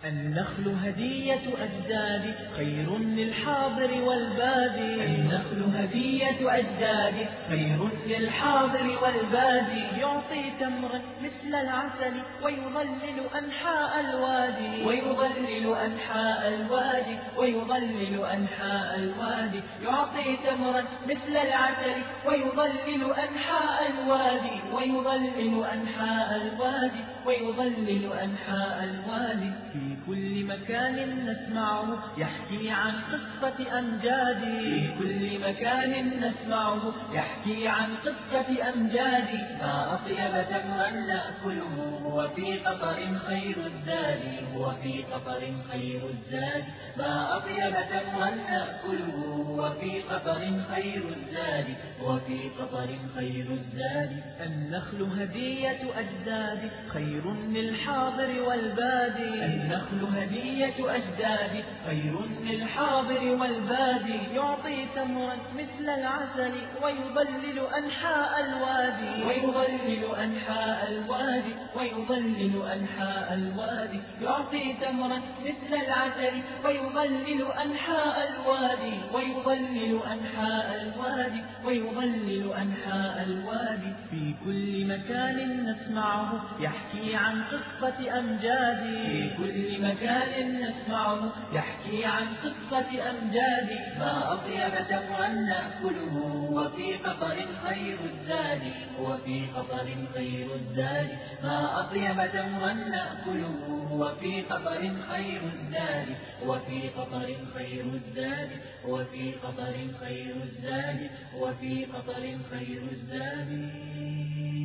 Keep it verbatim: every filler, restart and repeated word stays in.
النخل هدية أجدادي خير للحاضر والبادي. النخل هدية أجدادي خير للحاضر والبادي. يعطي تمرا مثل العسل ويظلل أنحاء الوادي. ويظلل أنحاء الوادي. ويظلل أنحاء الوادي. يعطي تمرا مثل العسل ويظلل أنحاء الوادي. ويظلل أنحاء الوادي. ويظلل أنحاء الوادي. في كل مكان نسمعه يحكي عن قصة أمجادي. في كل مكان نسمعه يحكي عن قصة أمجادي. ما أطيب تمرا نأكله هو في قطر خير الزاد. هو في قطر خير الزاد. ما أطيب تمرا نأكله هو في قطر خير الزاد. هو في قطر خير الزاد. النخل هدية أجدادي خير للحاضر والبادي. النخل هدية أجدادي خير للحاضر والبادي. يعطي تمرا مثل العسل ويظلل أنحاء الوادي. ويظلل أنحاء الوادي. ويظلل أنحاء الوادي. يعطي تمرا مثل العسل ويظلل أنحاء الوادي. ويظلل أنحاء الوادي. ويظلل أنحاء الوادي. في كل مكان نسمعه يحكي عن قصة أمجادي. في كل مكان نسمعه يحكي عن قصة أمجادي. ما أطيب تمرا نأكله هو في قطر خير الزاد. هو في قطر خير الزاد. ما أطيب تمرا نأكله هو في قطر خير الزاد. هو في قطر خير الزاد. هو في قطر خير الزاد. هو في قطر خير الزاد.